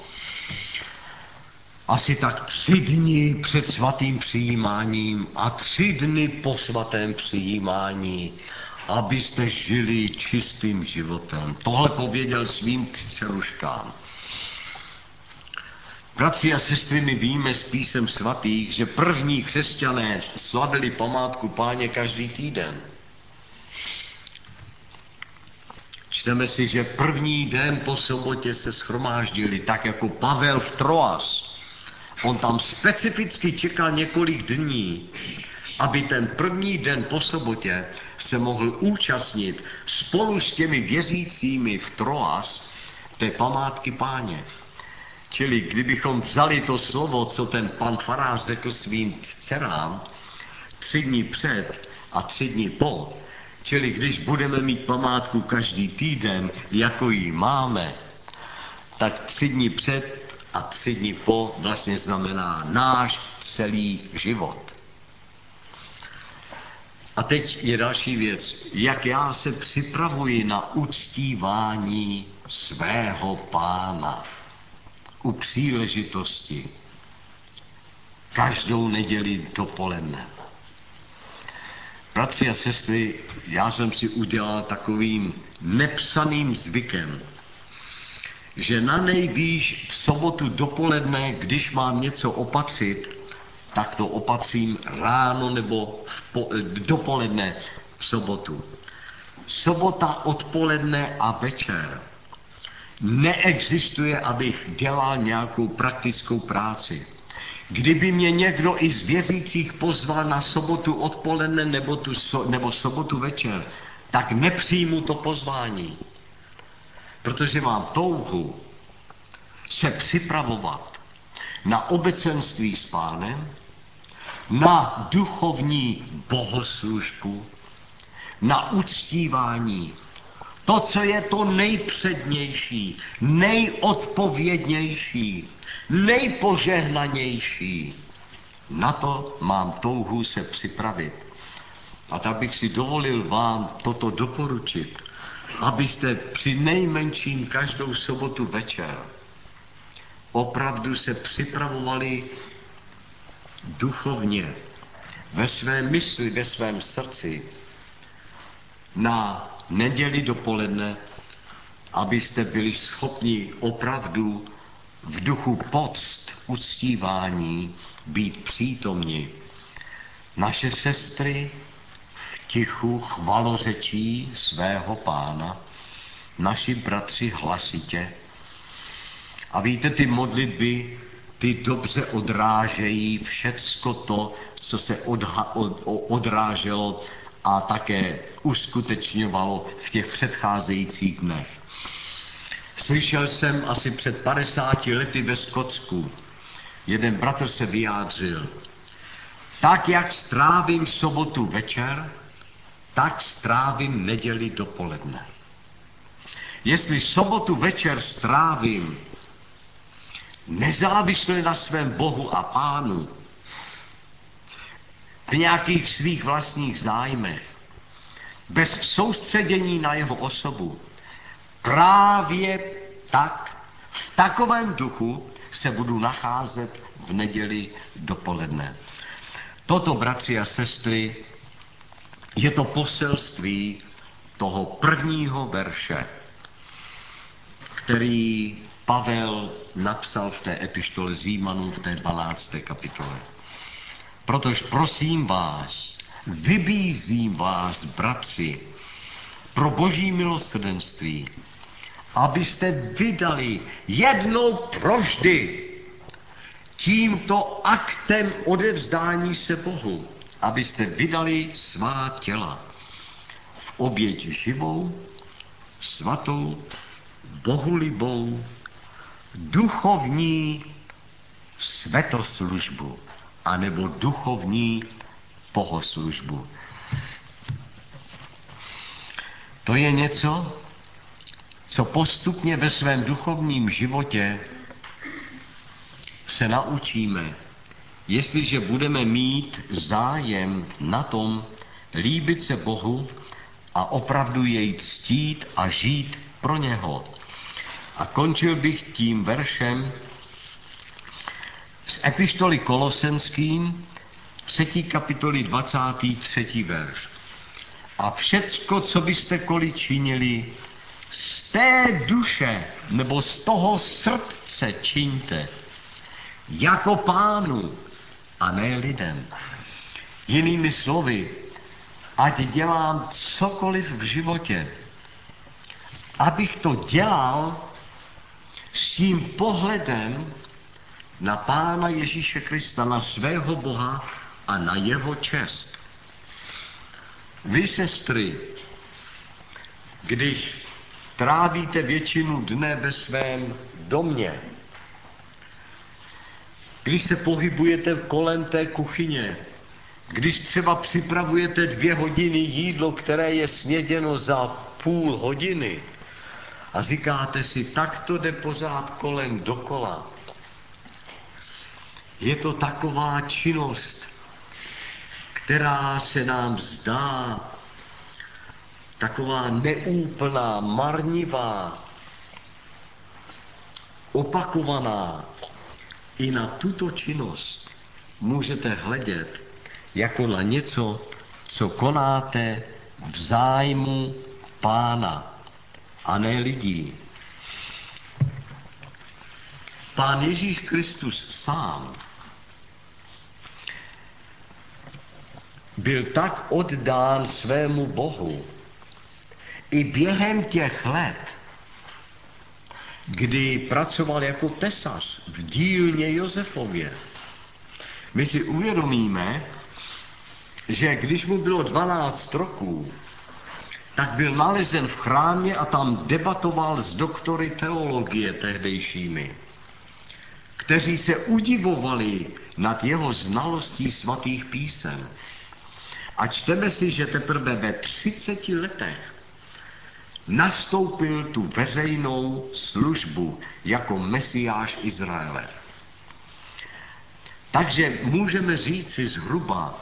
asi tak 3 dny před svatým přijímáním a 3 dny po svatém přijímání, abyste žili čistým životem. Tohle pověděl svým dceruškám. Bratři a sestry, my víme z písem svatých, že první křesťané slavili památku Páně každý týden. Čteme si, že první den po sobotě se shromáždili, tak jako Pavel v Troas. On tam specificky čekal několik dní, aby ten první den po sobotě se mohl účastnit spolu s těmi věřícími v Troas té památky Páně. Čili kdybychom vzali to slovo, co ten pan farář řekl svým dcerám, 3 dny před a 3 dny po, čili když budeme mít památku každý týden, jako ji máme, tak 3 dny před a 3 dny po vlastně znamená náš celý život. A teď je další věc. Jak já se připravuji na uctívání svého Pána u příležitosti každou neděli dopoledne. Bratři a sestry, já jsem si udělal takovým nepsaným zvykem, že na nejvýš v sobotu dopoledne, když mám něco opatřit, tak to opatřím ráno nebo dopoledne v sobotu. Sobota odpoledne a večer neexistuje, abych dělal nějakou praktickou práci. Kdyby mě někdo i z věřících pozval na sobotu odpoledne nebo sobotu večer, tak nepřijmu to pozvání. Protože mám touhu se připravovat na obecenství s Pánem, na duchovní bohoslužbu, na uctívání. To, co je to nejpřednější, nejodpovědnější, nejpožehnanější, na to mám touhu se připravit. A tak bych si dovolil vám toto doporučit, abyste při nejmenším každou sobotu večer opravdu se připravovali duchovně, ve své mysli, ve svém srdci, na neděli dopoledne, abyste byli schopni opravdu v duchu poct, uctívání být přítomni. Naše sestry v tichu chvalořečí svého Pána, naši bratři hlasitě. A víte, ty modlitby, ty dobře odrážejí všecko to, co se odráželo a také uskutečňovalo v těch předcházejících dnech. Slyšel jsem asi před 50 lety ve Skotsku, jeden bratr se vyjádřil, tak jak strávím sobotu večer, tak strávím neděli dopoledne. Jestli sobotu večer strávím nezávisle na svém Bohu a Pánu, v nějakých svých vlastních zájmech, bez soustředění na jeho osobu, právě tak, v takovém duchu se budu nacházet v neděli dopoledne. Toto, bratři a sestry, je to poselství toho prvního verše, který Pavel napsal v té epištole Římanům v té 12. kapitole. Protože prosím vás, vybízím vás, bratři, pro boží milosrdenství, abyste vydali jednou provždy tímto aktem odevzdání se Bohu, abyste vydali svá těla v oběť živou, svatou, bohulibou, duchovní svetoslužbu, anebo duchovní bohoslužbu. To je něco, co postupně ve svém duchovním životě se naučíme, jestliže budeme mít zájem na tom líbit se Bohu a opravdu jej ctít a žít pro něho. A končil bych tím veršem z epištoly Kolosenským, 3. kapitoly 23. verš. A všecko, co byste koli činili, z té duše nebo z toho srdce čiňte, jako Pánu a ne lidem. Jinými slovy, ať dělám cokoliv v životě, abych to dělal s tím pohledem na Pána Ježíše Krista, na svého Boha a na jeho čest. Vy, sestry, když trávíte většinu dne ve svém domě, když se pohybujete kolem té kuchyně, když třeba připravujete 2 hodiny jídlo, které je sněděno za půl hodiny a říkáte si, tak to jde pořád kolem dokola. Je to taková činnost, která se nám zdá taková neúplná, marnivá, opakovaná. I na tuto činnost můžete hledět jako na něco, co konáte v zájmu Pána a ne lidí. Pán Ježíš Kristus sám byl tak oddán svému Bohu i během těch let, kdy pracoval jako tesař v dílně Josefově. My si uvědomíme, že když mu bylo 12 roků, tak byl nalezen v chrámě a tam debatoval s doktory teologie tehdejšími, kteří se udivovali nad jeho znalostí svatých písem. A čteme si, že teprve ve 30 letech nastoupil tu veřejnou službu jako Mesiáš Izraele. Takže můžeme říct si zhruba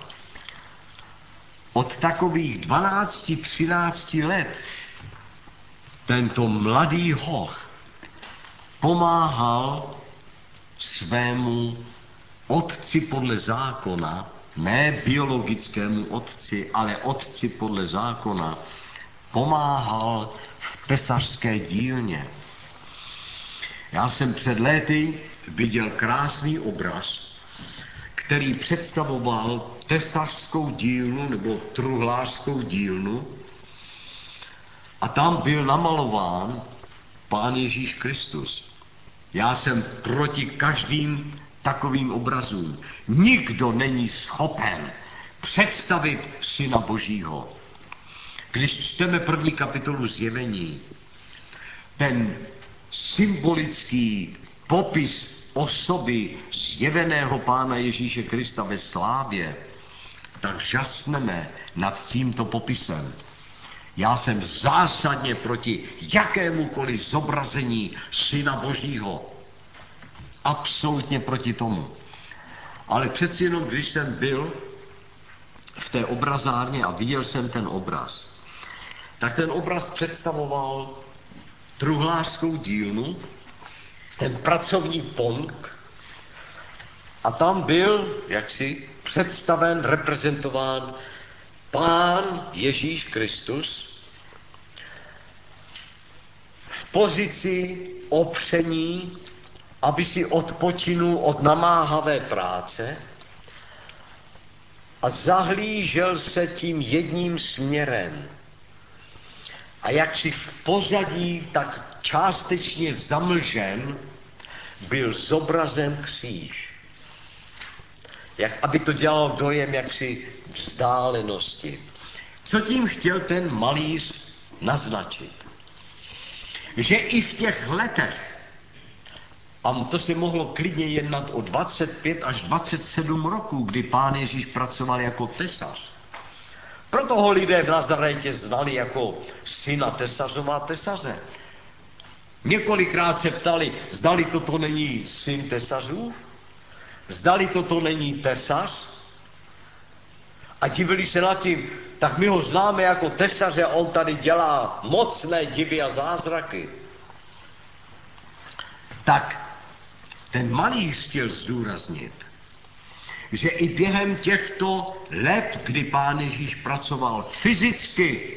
od takových 12-13 let tento mladý hoch pomáhal svému otci podle zákona, ne biologickému otci, ale otci podle zákona, pomáhal v tesařské dílně. Já jsem před léty viděl krásný obraz, který představoval tesařskou dílnu nebo truhlářskou dílnu a tam byl namalován Pán Ježíš Kristus. Já jsem proti každým takovým obrazům. Nikdo není schopen představit Syna Božího. Když čteme 1. kapitolu Zjevení, ten symbolický popis osoby zjeveného Pána Ježíše Krista ve slávě, tak žasneme nad tímto popisem. Já jsem zásadně proti jakémukoliv zobrazení Syna Božího. Absolutně proti tomu. Ale přeci jenom, když jsem byl v té obrazárně a viděl jsem ten obraz, tak ten obraz představoval truhlářskou dílnu, ten pracovní pont, a tam byl jaksi představen, reprezentován Pán Ježíš Kristus v pozici opření, aby si odpočinul od namáhavé práce a zahlížel se tím jedním směrem. A jak si v pozadí tak částečně zamlžen, byl zobrazen kříž. Aby to dělalo dojem jaksi vzdálenosti. Co tím chtěl ten malíř naznačit? Že i v těch letech, a to se mohlo klidně jednat o 25 až 27 roků, kdy Pán Ježíš pracoval jako tesař. Proto ho lidé v Nazarétě znali jako syna tesařova tesaře. Několikrát se ptali, zdali toto není syn tesařův, zdali toto není tesař, a divili se nad tím, tak my ho známe jako tesaře, on tady dělá mocné divy a zázraky. Tak ten malíř chtěl zdůraznit, že i během těchto let, kdy Pán Ježíš pracoval fyzicky,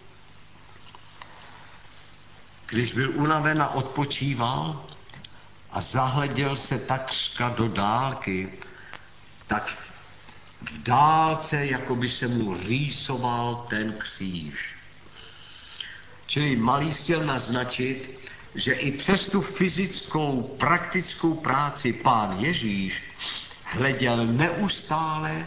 když byl unaven a odpočíval a zahleděl se takřka do dálky, tak v dálce jako by se mu rýsoval ten kříž. Čili malíř chtěl naznačit, že i přes tu fyzickou, praktickou práci Pán Ježíš hleděl neustále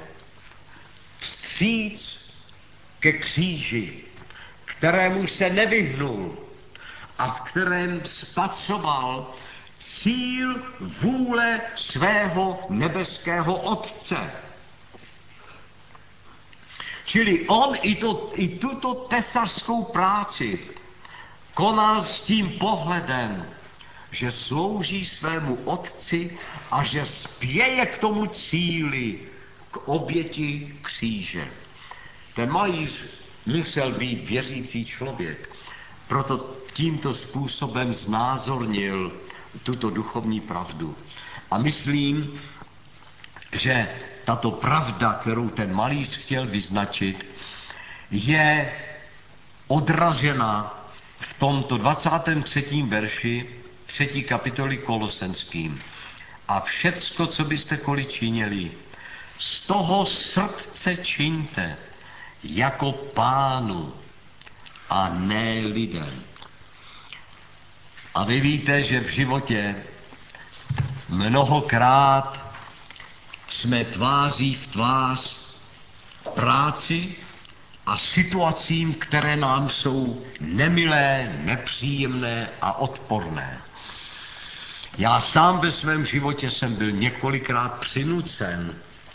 vstříc ke kříži, kterému se nevyhnul a v kterém spatřoval cíl vůle svého nebeského Otce. Čili on i tuto tesařskou práci konal s tím pohledem, že slouží svému Otci a že spěje k tomu cíli, k oběti kříže. Ten malíř musel být věřící člověk, proto tímto způsobem znázornil tuto duchovní pravdu. A myslím, že tato pravda, kterou ten malíř chtěl vyznačit, je odražena v tomto 23. verši 3. kapitoly Kolosenským. A všecko, co byste koli činili, z toho srdce čiňte jako Pánu a ne lidem. A vy víte, že v životě mnohokrát jsme tváří v tvář práci a situacím, které nám jsou nemilé, nepříjemné a odporné. Já sám ve svém životě jsem byl několikrát přinucen.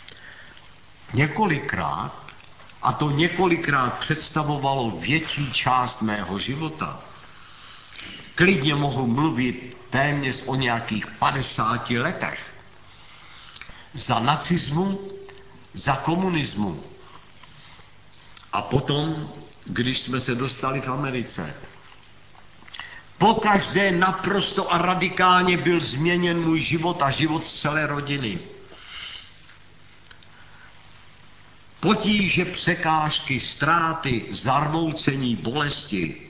A to několikrát představovalo větší část mého života. Klidně mohu mluvit téměř o nějakých 50 letech. Za nacismu, za komunismu. A potom, když jsme se dostali v Americe, pokaždé naprosto a radikálně byl změněn můj život a život celé rodiny. Potíže, překážky, ztráty, zarmoucení, bolesti.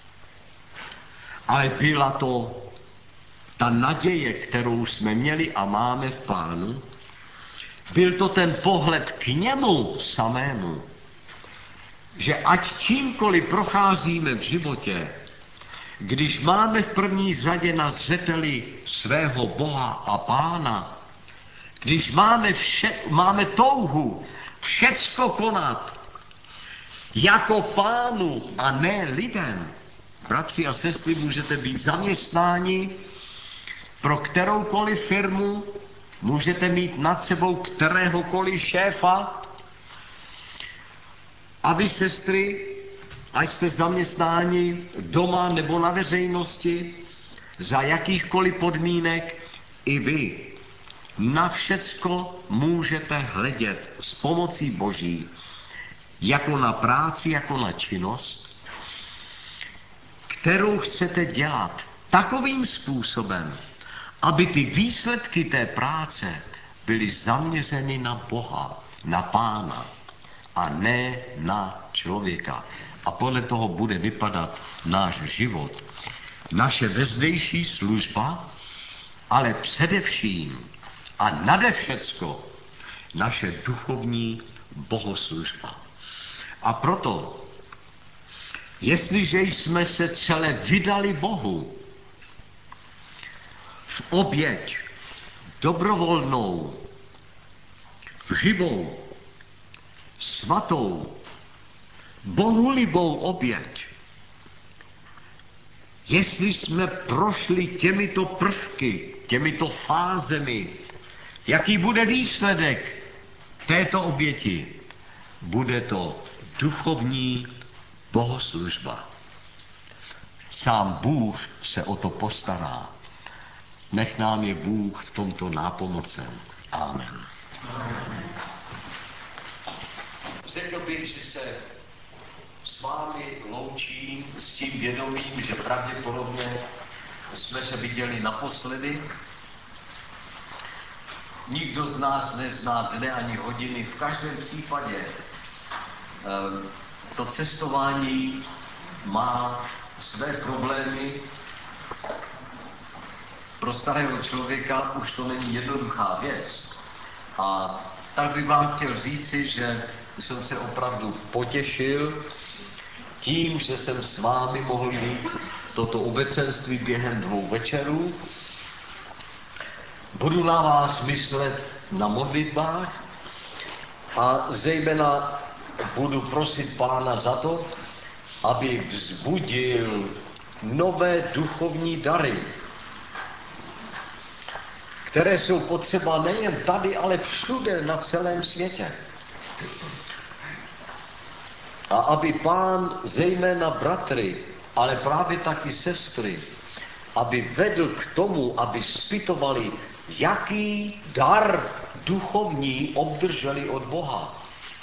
Ale byla to ta naděje, kterou jsme měli a máme v Pánu. Byl to ten pohled k němu samému, že ať čímkoliv procházíme v životě, když máme v první řadě na zřeteli svého Boha a Pána, když máme touhu všecko konat jako Pánu a ne lidem. Bratři a sestry, můžete být zaměstnáni pro kteroukoliv firmu, můžete mít nad sebou kteréhokoliv šéfa, a vy, sestry, ať jste zaměstnáni doma nebo na veřejnosti, za jakýchkoliv podmínek, i vy na všecko můžete hledět s pomocí Boží, jako na práci, jako na činnost, kterou chcete dělat takovým způsobem, aby ty výsledky té práce byly zaměřeny na Boha, na Pána a ne na člověka. A podle toho bude vypadat náš život. naše vezdejší služba, ale především a nade všecko naše duchovní bohoslužba. A proto, jestliže jsme se celé vydali Bohu v oběť dobrovolnou, živou, svatou, bohulibou oběť, jestli jsme prošli těmito prvky, těmito fázemi, jaký bude výsledek této oběti? Bude to duchovní bohoslužba. Sám Bůh se o to postará. Nech nám je Bůh v tomto nápomocen. Amen. Řekl bych, že se s vámi loučím s tím vědomím, že pravděpodobně jsme se viděli naposledy. Nikdo z nás nezná dne ani hodiny. V každém případě to cestování má své problémy. Pro starého člověka už to není jednoduchá věc. A tak bych vám chtěl říci, že jsem se opravdu potěšil tím, že jsem s vámi mohl mít toto obecenství během 2 večerů. Budu na vás myslet na modlitbách a zejména budu prosit Pána za to, aby vzbudil nové duchovní dary, které jsou potřeba nejen tady, ale všude na celém světě. A aby Pán zejména bratry, ale právě taky sestry, aby vedl k tomu, aby zpytovali, jaký dar duchovní obdrželi od Boha.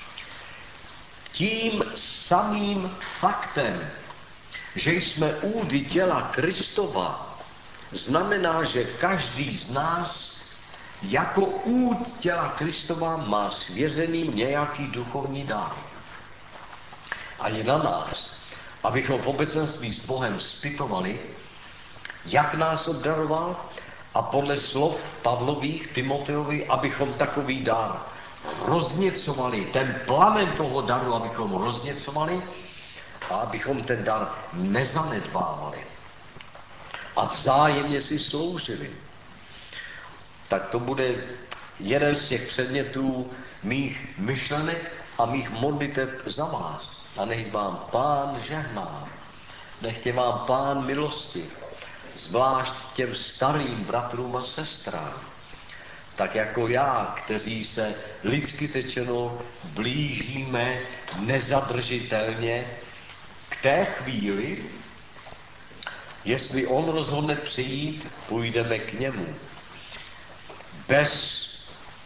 Tím samým faktem, že jsme údy těla Kristova, znamená, že každý z nás jako úd těla Kristova má svěřený nějaký duchovní dar. A je na nás, abychom v obecenství s Bohem zpytovali, jak nás obdaroval, a podle slov Pavlových, Timoteovi, abychom takový dar rozněcovali, ten plamen toho daru, abychom rozněcovali a abychom ten dar nezanedbávali a vzájemně si sloužili. Tak to bude jeden z těch předmětů mých myšlenek a mých modliteb za vás. A nech vám Pán žehná, nechtě vám Pán milosti, zvlášť těm starým bratrům a sestrám, tak jako já, kteří se lidsky řečeno blížíme nezadržitelně k té chvíli, jestli on rozhodne přijít, půjdeme k němu. Bez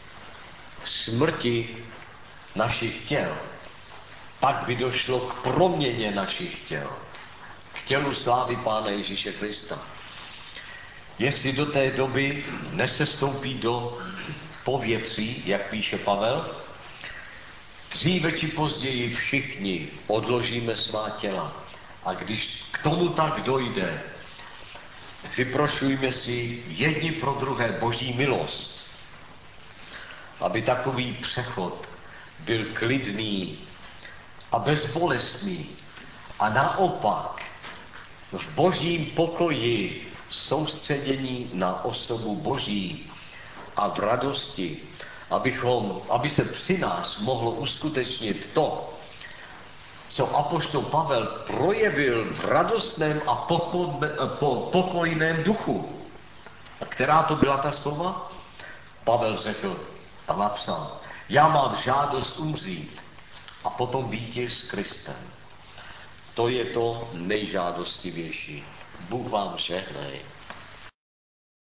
smrti našich těl pak by došlo k proměně našich těl, k tělu slávy Pána Ježíše Krista. Jestli do té doby nesestoupí do povětří, jak píše Pavel, dříve či později všichni odložíme svá těla. A když k tomu tak dojde, vyprošujme si jedni pro druhé Boží milost, aby takový přechod byl klidný a bezbolestný a naopak v Božím pokoji soustředění na osobu Boží a v radosti, aby se při nás mohlo uskutečnit to, co apoštol Pavel projevil v radostném a pokojném duchu. A která to byla ta slova? Pavel řekl a napsal, já mám žádost umřít a potom býti s Kristem. To je to nejžádostivější. Bůh vám žehnej.